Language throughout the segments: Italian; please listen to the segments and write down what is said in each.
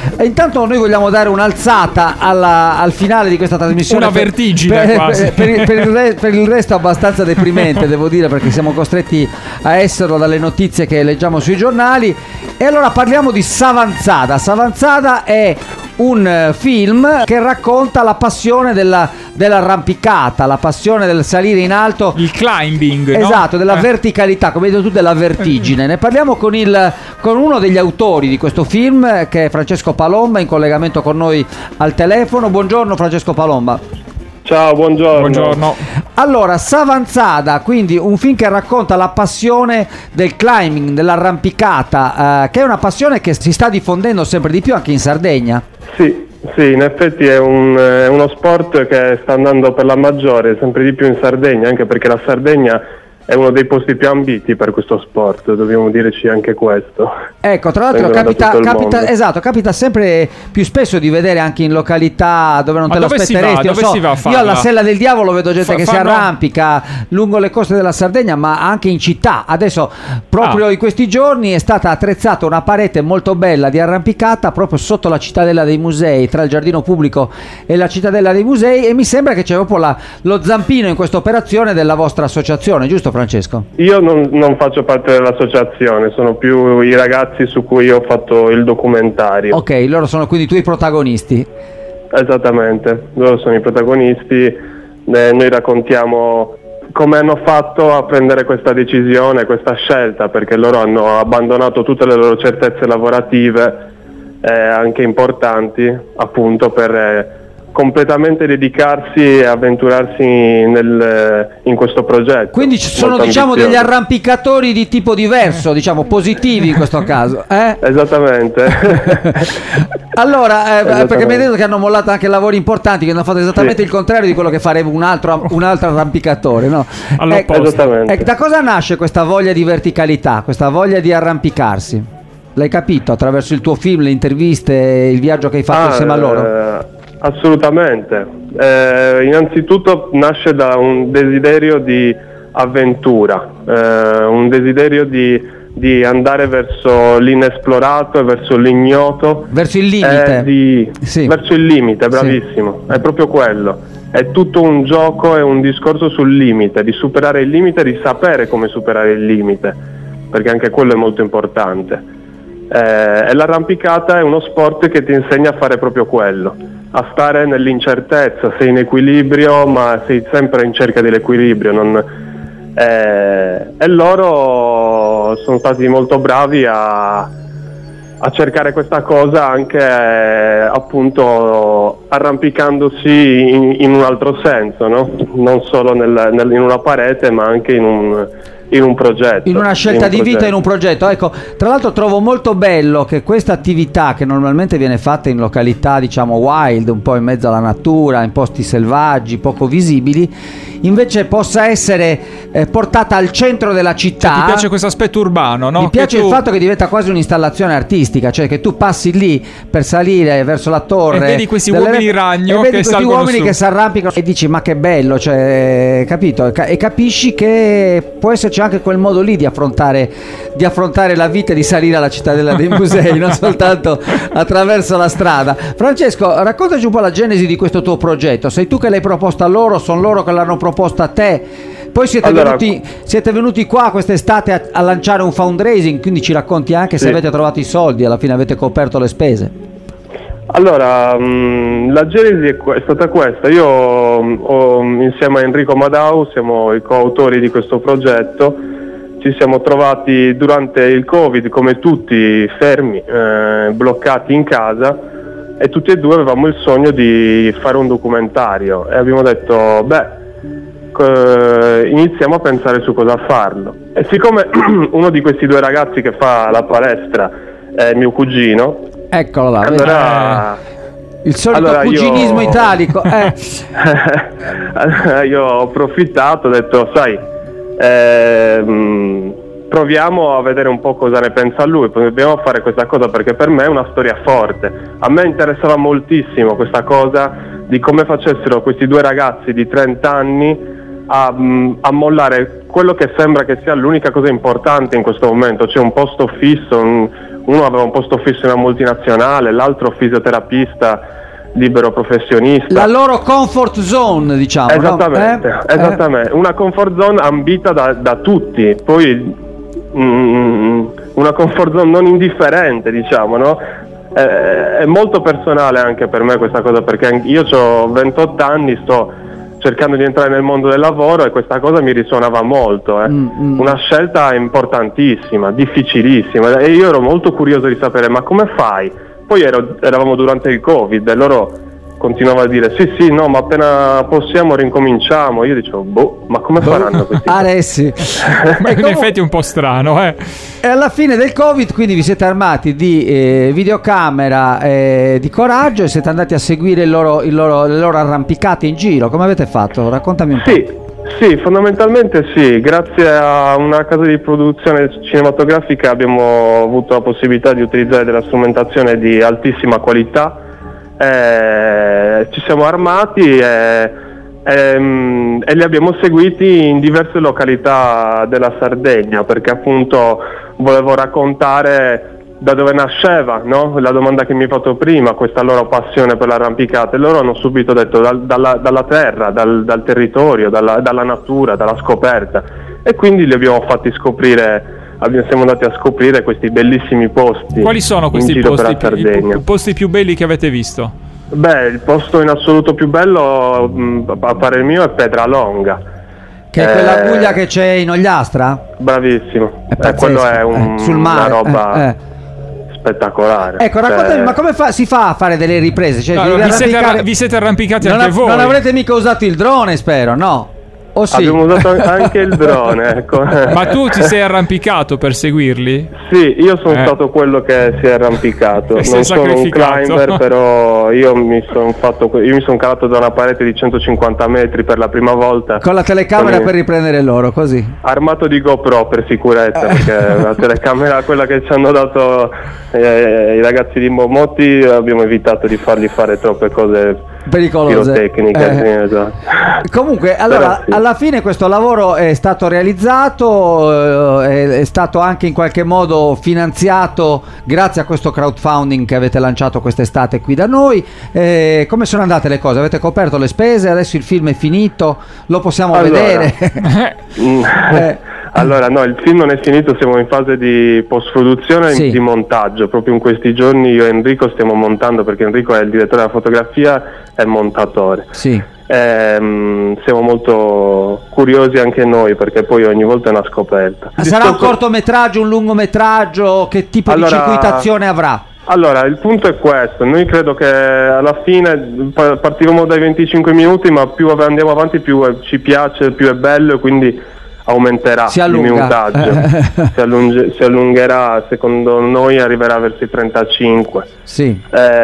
E intanto noi vogliamo dare un'alzata al finale di questa trasmissione. Una vertigine quasi. Per il resto abbastanza deprimente, devo dire, perché siamo costretti a esserlo dalle notizie che leggiamo sui giornali. E allora parliamo di Savanzada. Savanzada è un film che racconta la passione dell'arrampicata, la passione del salire in alto, il climbing, esatto, no? della verticalità, come hai detto tu, della vertigine. Ne parliamo con uno degli autori di questo film, che è Francesco Palomba, in collegamento con noi al telefono. Buongiorno Francesco Palomba. Ciao, buongiorno. Allora, Savanzada, quindi un film che racconta la passione del climbing, dell'arrampicata, che è una passione che si sta diffondendo sempre di più anche in Sardegna. Sì, in effetti è uno sport che sta andando per la maggiore sempre di più in Sardegna, anche perché la Sardegna è uno dei posti più ambiti per questo sport, dobbiamo dirci anche questo. Ecco, tra l'altro capita sempre più spesso di vedere anche in località dove non te lo aspetteresti. Io alla Sella del Diavolo vedo gente che si arrampica lungo le coste della Sardegna, ma anche in città. Adesso, proprio in questi giorni, è stata attrezzata una parete molto bella di arrampicata proprio sotto la Cittadella dei Musei, tra il giardino pubblico e la Cittadella dei Musei, e mi sembra che c'è proprio lo zampino in questa operazione della vostra associazione, giusto Francesco? Io non faccio parte dell'associazione, sono più i ragazzi su cui ho fatto il documentario. Ok, loro sono quindi i tuoi protagonisti. Esattamente, loro sono i protagonisti, noi raccontiamo come hanno fatto a prendere questa decisione, questa scelta, perché loro hanno abbandonato tutte le loro certezze lavorative, anche importanti, appunto per completamente dedicarsi e avventurarsi in questo progetto. Quindi ci sono, diciamo, degli arrampicatori di tipo diverso, diciamo positivi in questo caso, Esattamente. Allora, perché mi hai detto che hanno mollato anche lavori importanti, che hanno fatto esattamente il contrario di quello che farebbe un altro arrampicatore, no? Esattamente. Da cosa nasce questa voglia di verticalità, questa voglia di arrampicarsi? L'hai capito attraverso il tuo film, le interviste, il viaggio che hai fatto insieme a loro? Assolutamente. Innanzitutto nasce da un desiderio di avventura, un desiderio di andare verso l'inesplorato e verso l'ignoto, verso il limite. Verso il limite, bravissimo. È proprio quello. È tutto un gioco, è un discorso sul limite, di superare il limite, di sapere come superare il limite, perché anche quello è molto importante. E l'arrampicata è uno sport che ti insegna a fare proprio quello, a stare nell'incertezza, sei in equilibrio ma sei sempre in cerca dell'equilibrio, e loro sono stati molto bravi a cercare questa cosa anche appunto arrampicandosi in un altro senso, no? Non solo in una parete ma anche in un progetto, in una scelta di vita, in un progetto. Ecco, tra l'altro trovo molto bello che questa attività, che normalmente viene fatta in località diciamo wild, un po' in mezzo alla natura, in posti selvaggi, poco visibili, invece possa essere portata al centro della città. Cioè, ti piace questo aspetto urbano, no? Mi piace il fatto che diventa quasi un'installazione artistica, cioè che tu passi lì per salire verso la torre e vedi questi uomini ragno, e vedi questi uomini che si arrampicano e dici ma che bello, cioè, capito? E capisci che può esserci anche quel modo lì di affrontare la vita e di salire alla Cittadella dei Musei, non soltanto attraverso la strada. Francesco, raccontaci un po' la genesi di questo tuo progetto. Sei tu che l'hai proposta a loro, sono loro che l'hanno proposta a te? Poi siete venuti qua quest'estate a lanciare un fundraising, quindi ci racconti anche se avete trovato i soldi, alla fine avete coperto le spese. Allora, la genesi è stata questa. Io insieme a Enrico Madau siamo i coautori di questo progetto. Ci siamo trovati durante il Covid, come tutti, fermi, bloccati in casa, e tutti e due avevamo il sogno di fare un documentario e abbiamo detto iniziamo a pensare su cosa farlo. E siccome uno di questi due ragazzi che fa la palestra è mio cugino, eccolo là, allora il solito cuginismo italico. Io ho approfittato, ho detto sai, proviamo a vedere un po' cosa ne pensa lui, dobbiamo fare questa cosa perché per me è una storia forte. A me interessava moltissimo questa cosa di come facessero questi due ragazzi di 30 anni a mollare quello che sembra che sia l'unica cosa importante in questo momento, cioè un posto fisso, uno aveva un posto fisso in una multinazionale, l'altro fisioterapista libero professionista. La loro comfort zone, diciamo. Esattamente, no? Esattamente. Una comfort zone ambita da tutti, poi una comfort zone non indifferente, diciamo, no? È molto personale anche per me questa cosa, perché io ho 28 anni, sto cercando di entrare nel mondo del lavoro e questa cosa mi risuonava molto. Una scelta importantissima, difficilissima, e io ero molto curioso di sapere ma come fai? Poi eravamo durante il Covid e loro continuavano a dire sì, no, ma appena possiamo rincominciamo. Io dicevo ma come faranno questi? Sì. Ma in effetti è un po' strano, E alla fine del Covid quindi vi siete armati di videocamera di coraggio e siete andati a seguire le loro arrampicate in giro. Come avete fatto? Raccontami un po'. Sì, fondamentalmente sì, grazie a una casa di produzione cinematografica abbiamo avuto la possibilità di utilizzare della strumentazione di altissima qualità, ci siamo armati e li abbiamo seguiti in diverse località della Sardegna, perché appunto volevo raccontare da dove nasceva, no? La domanda che mi hai fatto prima, questa loro passione per l'arrampicata. Loro hanno subito detto dalla terra, dal territorio, dalla natura, dalla scoperta, e quindi li abbiamo fatti scoprire. Siamo andati a scoprire questi bellissimi posti. Quali sono questi posti più belli che avete visto? Beh, il posto in assoluto più bello a parer mio è Pedralonga, che è quella guglia che c'è in Ogliastra? Bravissimo, quello è sul mare, una roba spettacolare. Ecco, raccontami, ma come si fa a fare delle riprese? Cioè, vi siete arrampicati anche voi? Non avrete mica usato il drone, spero, no? Oh, sì. Abbiamo usato anche il drone, ecco. Ma tu ti sei arrampicato per seguirli? Sì, io sono stato quello che si è arrampicato. Non sono un climber, però io mi sono calato da una parete di 150 metri per la prima volta. Con la telecamera per riprendere loro, così? Armato di GoPro per sicurezza, perché la telecamera, quella che ci hanno dato i ragazzi di Momotti, abbiamo evitato di fargli fare troppe cose pericolose, pirotecniche. Esatto. Comunque, allora, sì, alla fine questo lavoro è stato realizzato, è stato anche in qualche modo finanziato grazie a questo crowdfunding che avete lanciato quest'estate qui da noi. Come sono andate le cose? Avete coperto le spese? Adesso il film è finito? Lo possiamo vedere? Allora, no, il film non è finito, siamo in fase di post-produzione e di montaggio. Proprio in questi giorni io e Enrico stiamo montando, perché Enrico è il direttore della fotografia e il montatore. Sì. Siamo molto curiosi anche noi, perché poi ogni volta è una scoperta. Sarà un cortometraggio, un lungometraggio? Che tipo di circuitazione avrà? Allora, il punto è questo: noi credo che alla fine partiremo dai 25 minuti, ma più andiamo avanti più ci piace, più è bello, e quindi aumenterà il minutaggio, si allungherà, secondo noi arriverà verso i 35. Sì.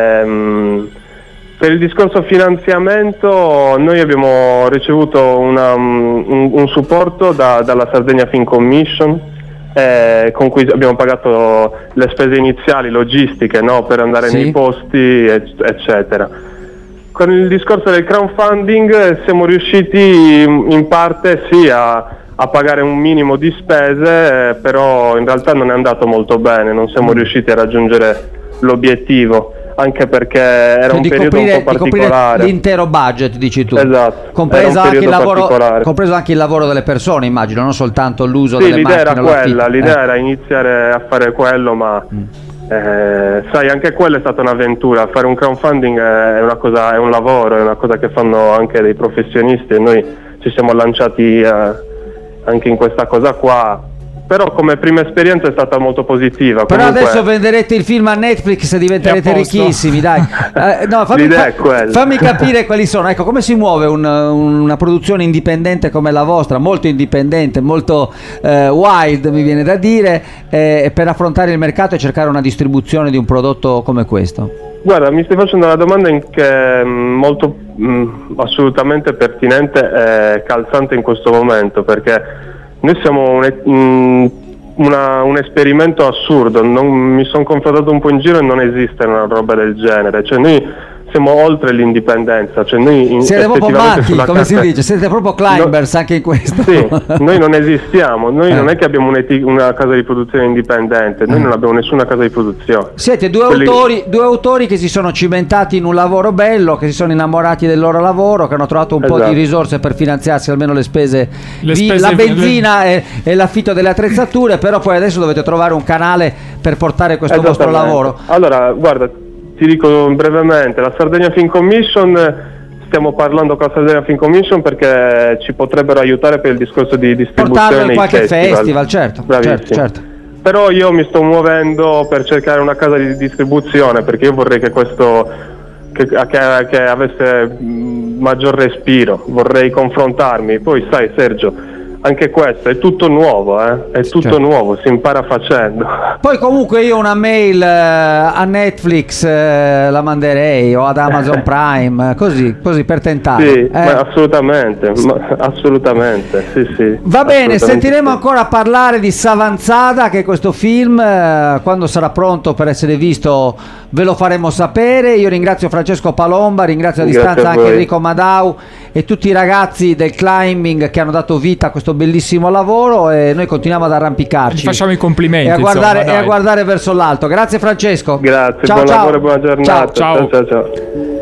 Per il discorso finanziamento noi abbiamo ricevuto un supporto dalla Sardegna Film Commission, con cui abbiamo pagato le spese iniziali logistiche, no, per andare nei posti, eccetera. Con il discorso del crowdfunding siamo riusciti in parte a pagare un minimo di spese, però in realtà non è andato molto bene, non siamo riusciti a raggiungere l'obiettivo, anche perché era un periodo un po' particolare. L'intero budget, dici tu. Esatto. Compreso anche il lavoro delle persone, immagino, non soltanto l'uso delle macchine. L'idea era quella, l'idea era iniziare a fare quello, ma sai, anche quella è stata un'avventura. Fare un crowdfunding è un lavoro, è una cosa che fanno anche dei professionisti, e noi ci siamo lanciati anche in questa cosa qua. Però come prima esperienza è stata molto positiva. Però adesso venderete il film a Netflix e diventerete ricchissimi, dai. No, fammi capire quali sono. Ecco, come si muove una produzione indipendente come la vostra, molto indipendente, molto wild, mi viene da dire, per affrontare il mercato e cercare una distribuzione di un prodotto come questo? Guarda, mi stai facendo una domanda che è molto assolutamente pertinente e calzante in questo momento, perché noi siamo un esperimento assurdo. Mi sono confrontato un po' in giro e non esiste una roba del genere. Cioè, noi siamo oltre l'indipendenza, cioè noi siete proprio matti, come si dice, siete proprio climbers anche in questo. Sì, noi non esistiamo, noi non è che abbiamo una casa di produzione indipendente, noi non abbiamo nessuna casa di produzione. Siete due autori che si sono cimentati in un lavoro bello, che si sono innamorati del loro lavoro, che hanno trovato un po' di risorse per finanziarsi almeno le spese la benzina e l'affitto delle attrezzature, però poi adesso dovete trovare un canale per portare questo vostro lavoro. Allora, guarda, ti dico brevemente, la Sardegna Film Commission, stiamo parlando con la Sardegna Film Commission perché ci potrebbero aiutare per il discorso di distribuzione. Portarlo in qualche festival, certo. Però io mi sto muovendo per cercare una casa di distribuzione, perché io vorrei che questo che avesse maggior respiro, vorrei confrontarmi. Poi sai Sergio, anche questo è tutto nuovo, è tutto nuovo, si impara facendo. Poi comunque io una mail a Netflix la manderei, o ad Amazon Prime, così per tentare. Sì, assolutamente, sì. Va bene, sentiremo ancora parlare di Savanzada, che è questo film, quando sarà pronto per essere visto ve lo faremo sapere. Io ringrazio Francesco Palomba, ringrazio a distanza anche Enrico Madau e tutti i ragazzi del climbing che hanno dato vita a questo bellissimo lavoro, e noi continuiamo ad arrampicarci. Ci facciamo i complimenti e a guardare verso l'alto. Grazie Francesco. Grazie, buon lavoro e buona giornata. Ciao.